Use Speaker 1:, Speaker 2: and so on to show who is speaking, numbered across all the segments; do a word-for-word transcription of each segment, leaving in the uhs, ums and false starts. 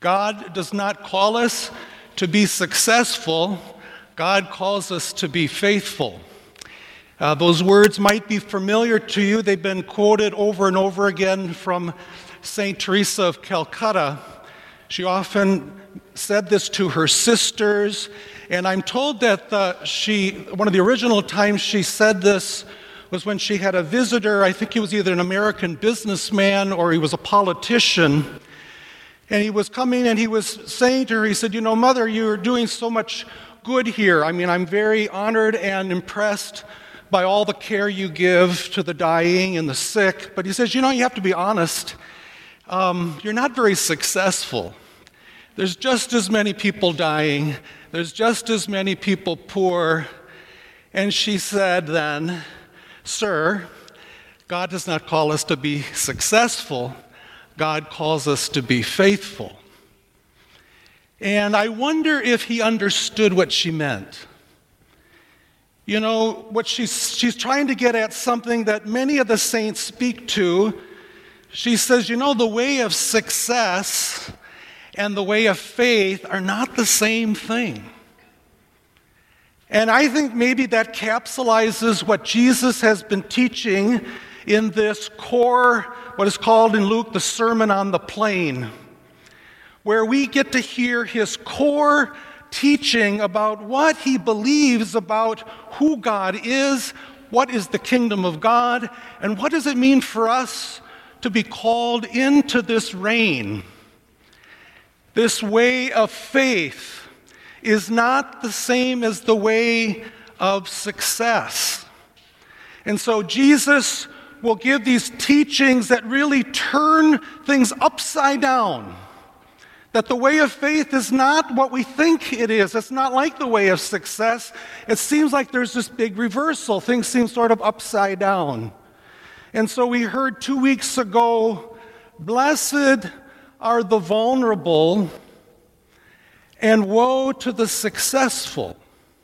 Speaker 1: God does not call us to be successful. God calls us to be faithful. Uh, those words might be familiar to you. They've been quoted over and over again from Saint Teresa of Calcutta. She often said this to her sisters, and I'm told that uh, she, one of the original times she said this was when she had a visitor. I think he was either an American businessman or he was a politician. And he was coming and he was saying to her, he said, "You know, Mother, you're doing so much good here. I mean, I'm very honored and impressed by all the care you give to the dying and the sick." But he says, "You know, you have to be honest. Um, you're not very successful. There's just as many people dying. There's just as many people poor." And she said then, "Sir, God does not call us to be successful. God calls us to be faithful." And I wonder if he understood what she meant. You know, what she's, she's trying to get at something that many of the saints speak to. She says, you know, the way of success and the way of faith are not the same thing. And I think maybe that capsulizes what Jesus has been teaching in this core, what is called in Luke, the Sermon on the Plain, where we get to hear his core teaching about what he believes about who God is, what is the kingdom of God, and what does it mean for us to be called into this reign. This way of faith is not the same as the way of success. And so Jesus will give these teachings that really turn things upside down. That the way of faith is not what we think it is. It's not like the way of success. It seems like there's this big reversal. Things seem sort of upside down. And so we heard two weeks ago, blessed are the vulnerable, and woe to the successful.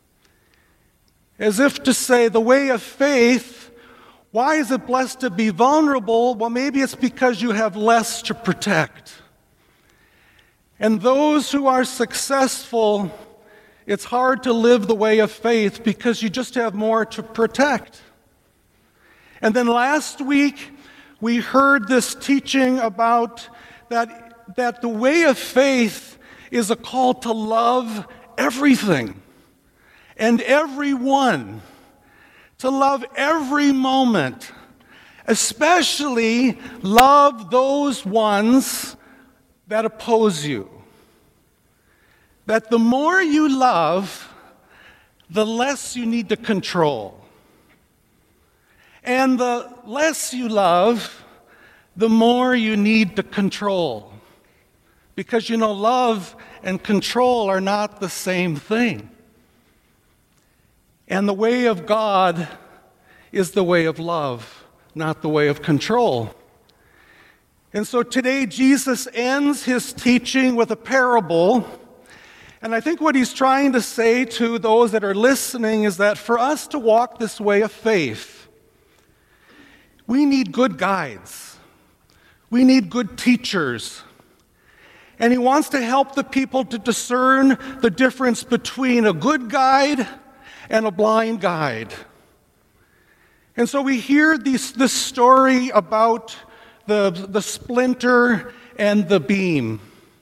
Speaker 1: As if to say, the way of faith, why is it blessed to be vulnerable? Well, maybe it's because you have less to protect. And those who are successful, it's hard to live the way of faith because you just have more to protect. And then last week, we heard this teaching about that, that the way of faith is a call to love everything and everyone, to love every moment, especially love those ones that oppose you. That the more you love, the less you need to control. And the less you love, the more you need to control. Because, you know, love and control are not the same thing. And the way of God is the way of love, not the way of control. And so today Jesus ends his teaching with a parable. And I think what he's trying to say to those that are listening is that for us to walk this way of faith, we need good guides. We need good teachers. And he wants to help the people to discern the difference between a good guide and a blind guide. And so we hear these, this story about the, the splinter and the beam,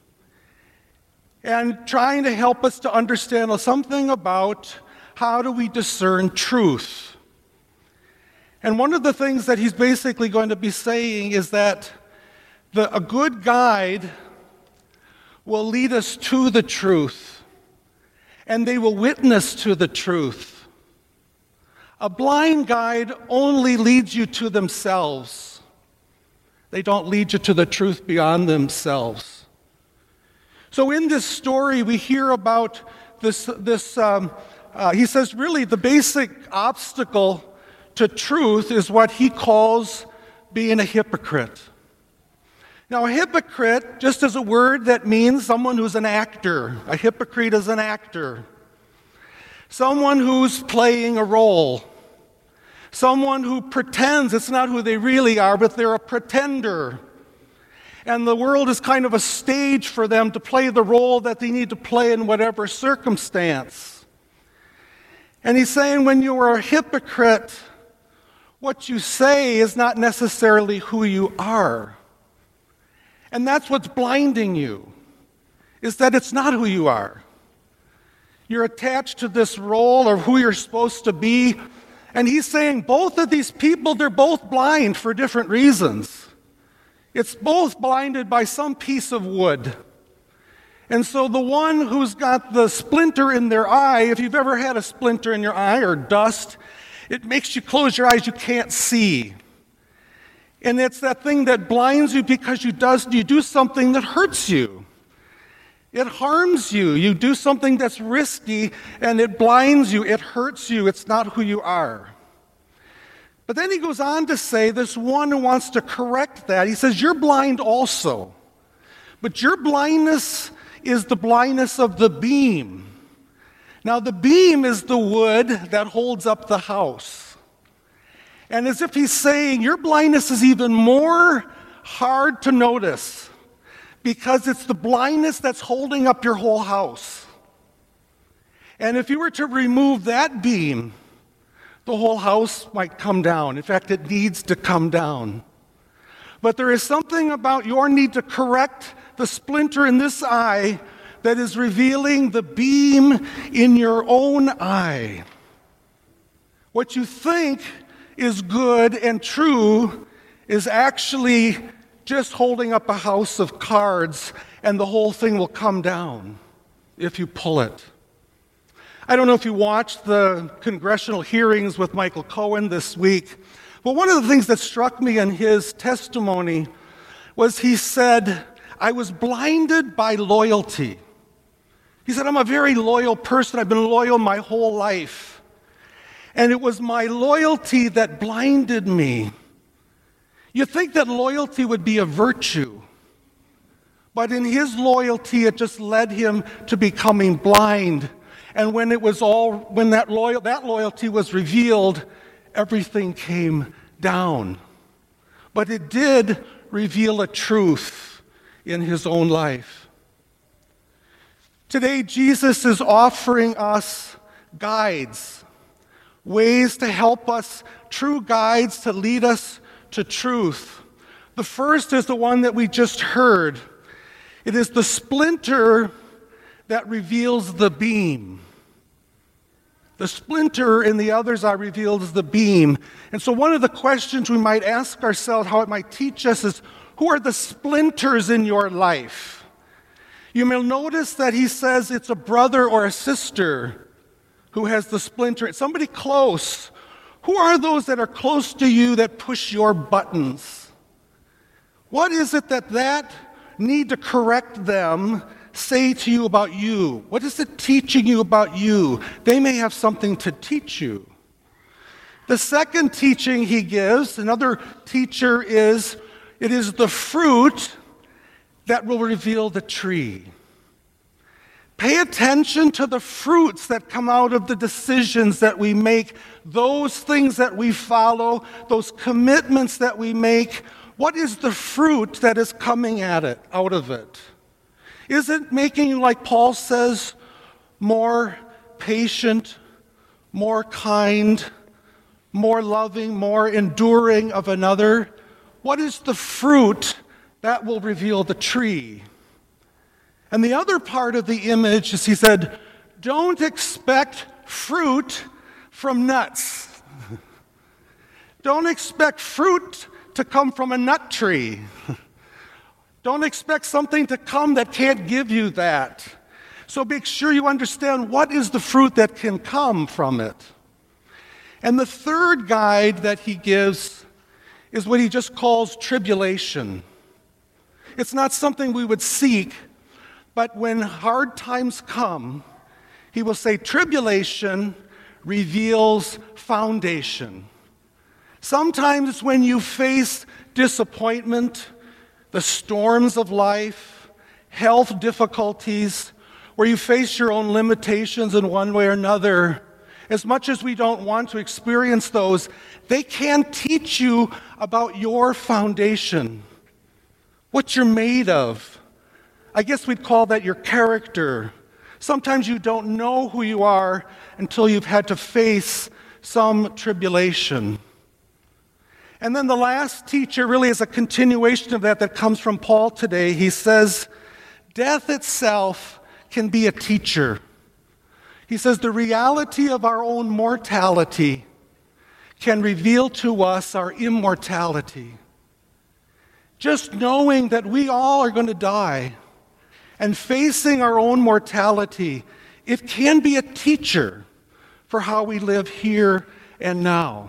Speaker 1: and trying to help us to understand something about how do we discern truth. And one of the things that he's basically going to be saying is that the, a good guide will lead us to the truth, and they will witness to the truth. A blind guide only leads you to themselves. They don't lead you to the truth beyond themselves. So in this story, we hear about this, this um, uh, he says really the basic obstacle to truth is what he calls being a hypocrite. Now, a hypocrite, just as a word that means someone who's an actor. A hypocrite is an actor. Someone who's playing a role. Someone who pretends it's not who they really are, but they're a pretender. And the world is kind of a stage for them to play the role that they need to play in whatever circumstance. And he's saying when you are a hypocrite, what you say is not necessarily who you are. And that's what's blinding you, is that it's not who you are. You're attached to this role of who you're supposed to be. And he's saying both of these people, they're both blind for different reasons. It's both blinded by some piece of wood. And so the one who's got the splinter in their eye, if you've ever had a splinter in your eye or dust, it makes you close your eyes, you can't see. And it's that thing that blinds you because you, does, you do something that hurts you. It harms you. You do something that's risky, and it blinds you. It hurts you. It's not who you are. But then he goes on to say, this one who wants to correct that, he says, you're blind also. But your blindness is the blindness of the beam. Now, the beam is the wood that holds up the house. And as if he's saying, your blindness is even more hard to notice because it's the blindness that's holding up your whole house. And if you were to remove that beam, the whole house might come down. In fact, it needs to come down. But there is something about your need to correct the splinter in this eye that is revealing the beam in your own eye. What you think is good and true is actually just holding up a house of cards, and the whole thing will come down if you pull it. I don't know if you watched the congressional hearings with Michael Cohen this week, but one of the things that struck me in his testimony was he said, I was blinded by loyalty. He said, I'm a very loyal person. I've been loyal my whole life. And it was my loyalty that blinded me. You'd think that loyalty would be a virtue, but in his loyalty, it just led him to becoming blind. And when it was all, when that loyal, that loyalty was revealed, everything came down. But it did reveal a truth in his own life. Today, Jesus is offering us guides, ways to help us, true guides to lead us to truth. The first is the one that we just heard. It is the splinter that reveals the beam. The splinter in the others are revealed as the beam. And so one of the questions we might ask ourselves, how it might teach us, is who are the splinters in your life? You may notice that he says it's a brother or a sister who has the splinter. It's somebody close. Who are those that are close to you that push your buttons? What is it that that need to correct them say to you about you? What is it teaching you about you? They may have something to teach you. The second teaching he gives, another teacher, is it is the fruit that will reveal the tree. Pay attention to the fruits that come out of the decisions that we make, those things that we follow, those commitments that we make. What is the fruit that is coming at it, out of it? Is it making you, like Paul says, more patient, more kind, more loving, more enduring of another? What is the fruit that will reveal the tree? And the other part of the image is he said, don't expect fruit from nuts. Don't expect fruit to come from a nut tree. Don't expect something to come that can't give you that. So make sure you understand what is the fruit that can come from it. And the third guide that he gives is what he just calls tribulation. It's not something we would seek, but when hard times come, he will say tribulation reveals foundation. Sometimes when you face disappointment, the storms of life, health difficulties, where you face your own limitations in one way or another, as much as we don't want to experience those, they can teach you about your foundation. what you're made of. I guess we'd call that your character. Sometimes you don't know who you are until you've had to face some tribulation. And then the last teacher really is a continuation of that that comes from Paul today. He says, death itself can be a teacher. He says the reality of our own mortality can reveal to us our immortality. Just knowing that we all are going to die and facing our own mortality, it can be a teacher for how we live here and now.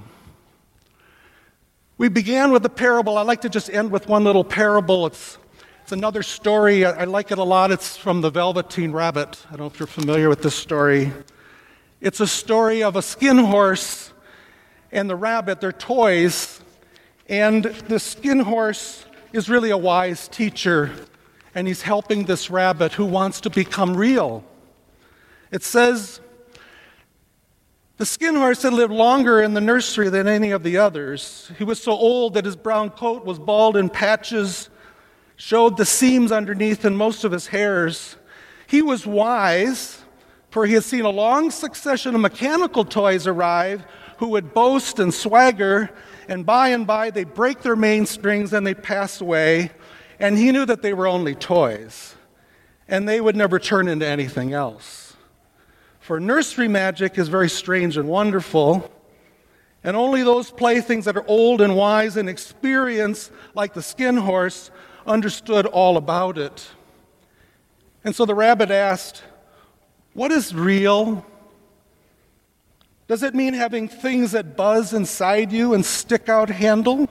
Speaker 1: We began with a parable. I like to just end with one little parable. It's, it's another story. I, I like it a lot. It's from the Velveteen Rabbit. I don't know if you're familiar with this story. It's a story of a skin horse and the rabbit. They're toys. And the skin horse is really a wise teacher, and he's helping this rabbit who wants to become real. It says, the skin horse had lived longer in the nursery than any of the others. He was so old that his brown coat was bald in patches, showed the seams underneath and most of his hairs. He was wise, for he had seen a long succession of mechanical toys arrive who would boast and swagger, and by and by they break their mainsprings and they pass away, and he knew that they were only toys, and they would never turn into anything else. For nursery magic is very strange and wonderful, and only those playthings that are old and wise and experienced, like the skin horse, understood all about it. And so the rabbit asked, what is real? Does it mean having things that buzz inside you and stick out handle?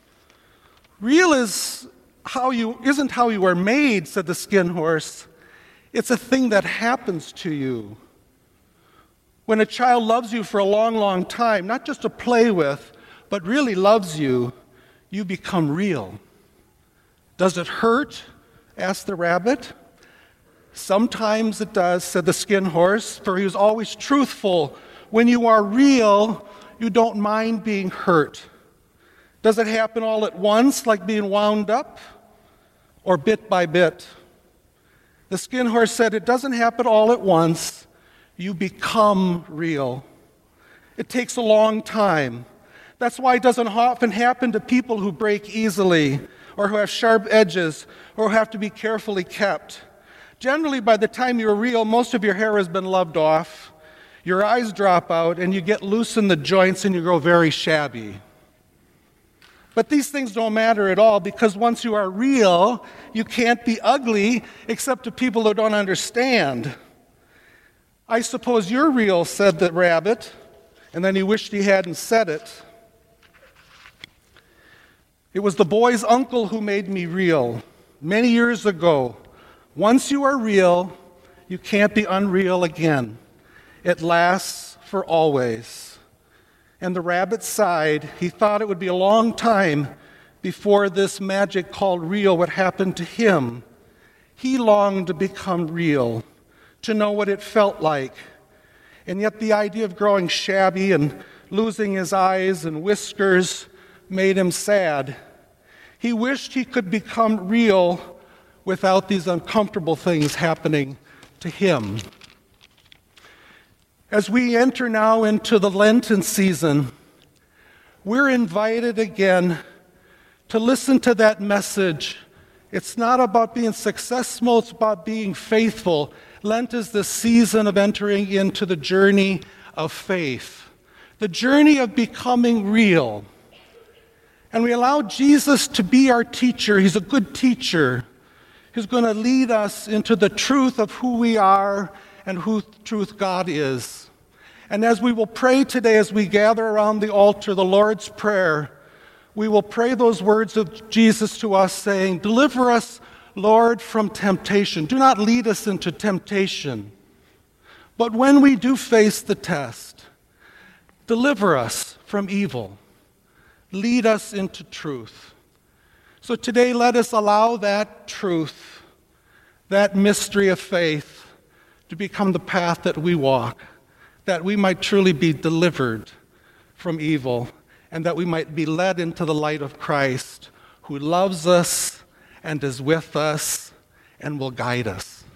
Speaker 1: Real is how you isn't how you are made, said the skin horse. It's a thing that happens to you. When a child loves you for a long, long time, not just to play with, but really loves you, you become real. Does it hurt? Asked the rabbit. Sometimes it does, said the skin horse, for he was always truthful. When you are real, you don't mind being hurt. Does it happen all at once, like being wound up, or bit by bit? The skin horse said, it doesn't happen all at once. You become real. It takes a long time. That's why it doesn't often happen to people who break easily, or who have sharp edges, or who have to be carefully kept. Generally, by the time you're real, most of your hair has been loved off. Your eyes drop out, and you get loose in the joints, and you grow very shabby. But these things don't matter at all, because once you are real, you can't be ugly except to people who don't understand. I suppose you're real, said the rabbit, and then he wished he hadn't said it. It was the boy's uncle who made me real many years ago. Once you are real, you can't be unreal again. It lasts for always. And the rabbit sighed. He thought it would be a long time before this magic called real would happen to him. He longed to become real, to know what it felt like. And yet the idea of growing shabby and losing his eyes and whiskers made him sad. He wished he could become real without these uncomfortable things happening to him. As we enter now into the Lenten season, we're invited again to listen to that message. It's not about being successful, it's about being faithful. Lent is the season of entering into the journey of faith, the journey of becoming real. And we allow Jesus to be our teacher. He's a good teacher. He's going to lead us into the truth of who we are and who truth God is. And as we will pray today, as we gather around the altar, the Lord's Prayer, we will pray those words of Jesus to us, saying, deliver us, Lord, from temptation. Do not lead us into temptation. But when we do face the test, deliver us from evil. Lead us into truth. So today, let us allow that truth, that mystery of faith, to become the path that we walk, that we might truly be delivered from evil, and that we might be led into the light of Christ, who loves us and is with us and will guide us.